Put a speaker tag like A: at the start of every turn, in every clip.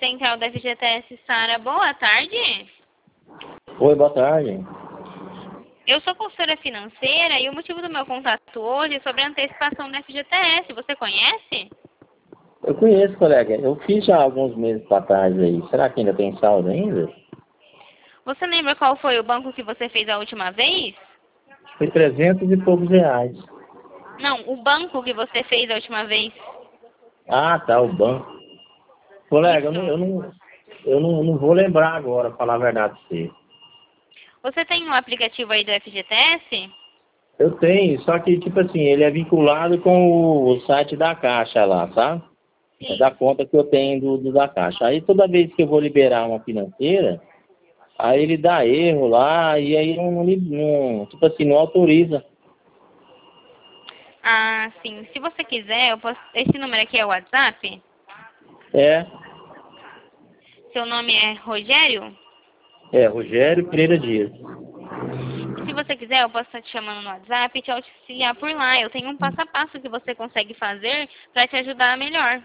A: Central da FGTS, Sara. Boa tarde.
B: Oi, boa tarde.
A: Eu sou consultora financeira e o motivo do meu contato hoje é sobre a antecipação da FGTS. Você conhece?
B: Eu conheço, colega. Eu fiz já alguns meses para trás aí. Será que ainda tem saldo ainda?
A: Você lembra qual foi o banco que você fez a última vez?
B: Foi 300 e poucos reais.
A: Não, o banco que você fez a última vez.
B: Ah, tá, o banco. Colega,
A: Isso.
B: eu não vou lembrar agora, pra falar a verdade pra você.
A: Você tem um aplicativo aí do FGTS?
B: Eu tenho, só que, tipo assim, ele é vinculado com o site da Caixa lá, sabe? É da
A: Sim.
B: conta que eu tenho da Caixa. Aí toda vez que eu vou liberar uma financeira, aí ele dá erro lá, e aí tipo assim, não autoriza.
A: Ah, sim. Se você quiser, eu posso... Esse número aqui é o WhatsApp?
B: É,
A: Seu nome é Rogério?
B: Rogério Pereira Dias.
A: Se você quiser, eu posso estar te chamando no WhatsApp e te auxiliar por lá. Eu tenho um passo a passo que você consegue fazer para te ajudar melhor.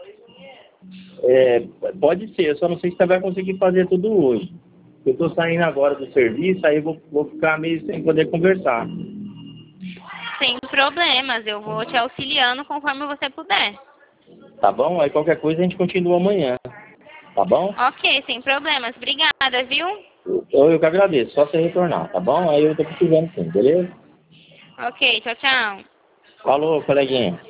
B: É, pode ser, eu só não sei se você vai conseguir fazer tudo hoje. Eu estou saindo agora do serviço, aí eu vou ficar meio sem poder conversar.
A: Sem problemas, eu vou te auxiliando conforme você puder.
B: Tá bom? Aí qualquer coisa a gente continua amanhã. Tá bom?
A: Ok, sem problemas. Obrigada, viu?
B: Eu que agradeço, só você retornar, tá bom? Aí eu tô precisando sim, beleza?
A: Ok, tchau, tchau.
B: Falou, coleguinha.